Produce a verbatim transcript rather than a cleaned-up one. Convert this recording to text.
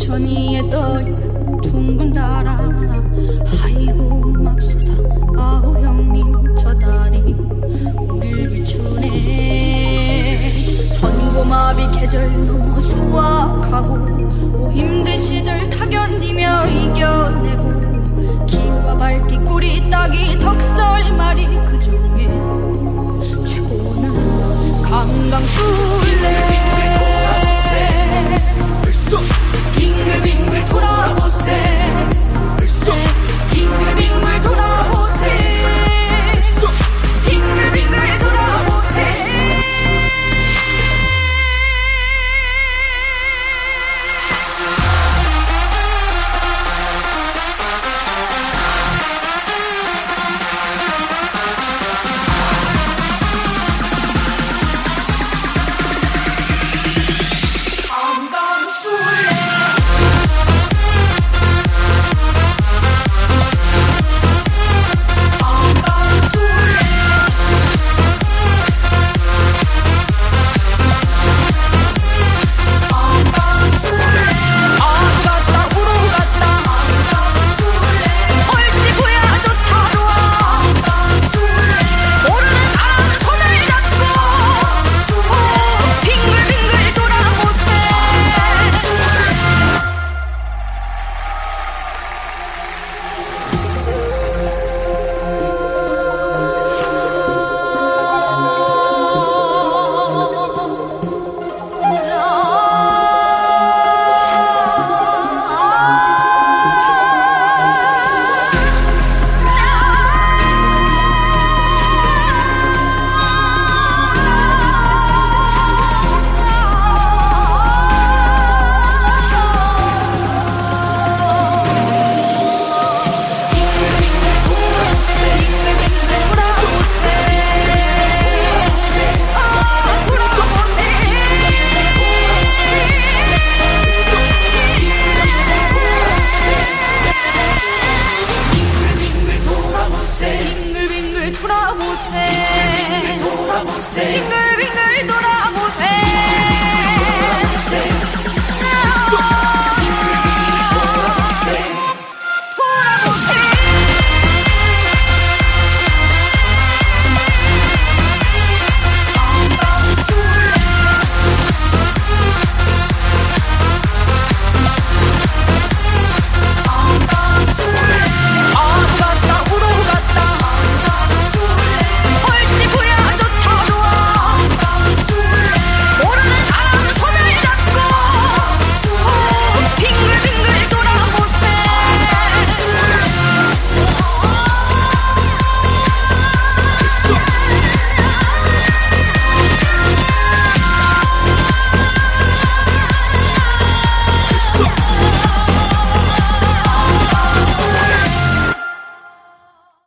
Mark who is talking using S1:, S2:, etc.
S1: 부천 위에 떠있는 둥근 달아 아이고 맙소사 아우 형님 저 달이 우릴 비추네. 천고마비 계절 넘어 수확하고 오 힘든 시절 다 견디며 이겨내고 기와 밝기 꿀이 딱이 덕설마리 그중에 최고는 강강술래. 빙글빙글 돌아보세. 빙글빙글 돌아보세. 빙글빙글 돌아보세. 빙글빙글 돌아보세. 빙글빙글 돌아